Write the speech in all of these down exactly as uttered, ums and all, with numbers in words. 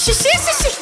Shit, shit, shit, shit.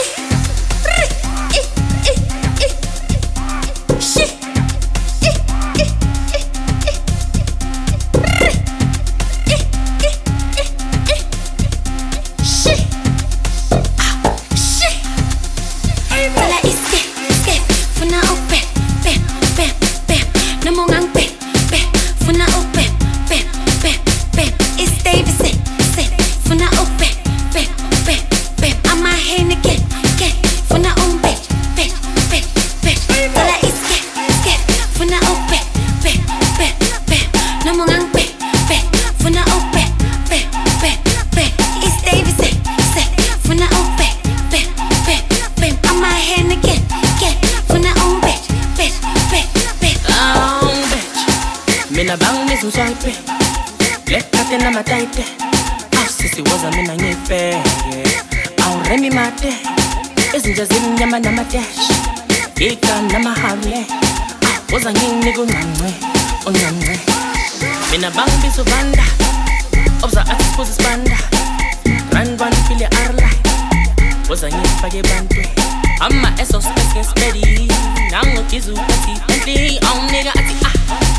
Mina bang mizuzwaipe Lekate na mataite Au sisi waza mina nyipe Au remi mate Ezinja zinyama na matesh Ika na mahale Au waza nyingi kunyanwe Unyanwe Mina bang bisu banda Obza atis poses banda Randwan pili arla Waza nyipa ge bandwe Amma esos esken steady Nango kizu kati Enti au nigga ati ah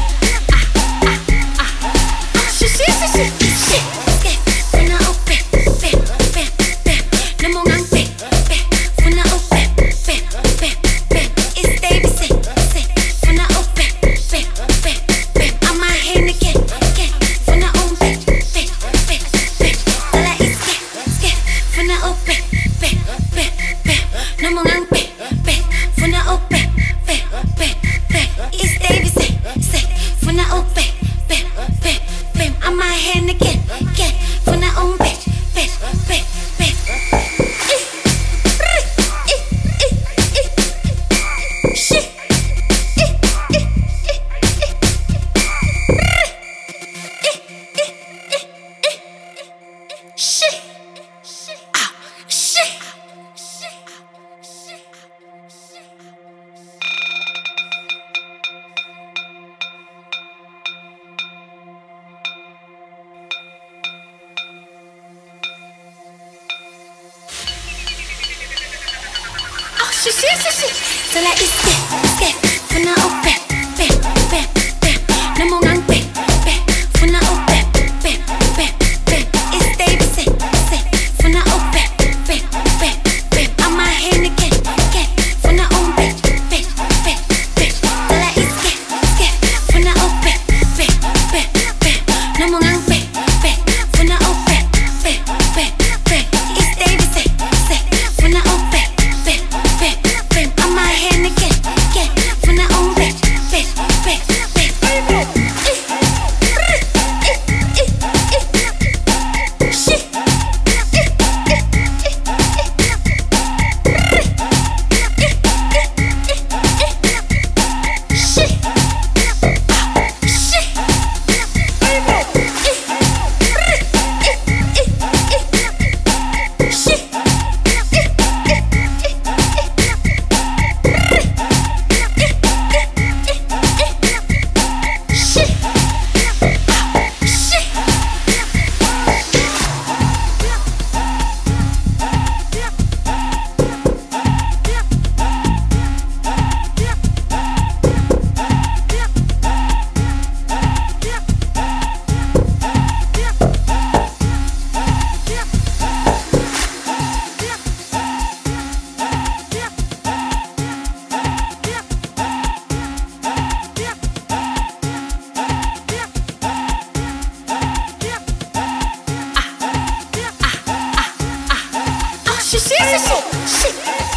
Shit, shit, shit, shit. So like it's skip, skip. Funa open, bam, bam, bam. No more ngang, bam, bam. Funa open, bam, bam, bam. It's David, say, say. Funa open, bam, bam, bam. I'm my hand again, again. Funa open, bam, bam, bam. So like it's skip, skip. Funa open, bam, bam, bam. No more ngang, bam, bam. Funa open, bam, bam, bam. It's David, say, say. Funa open. Shit, shit, shit, shit.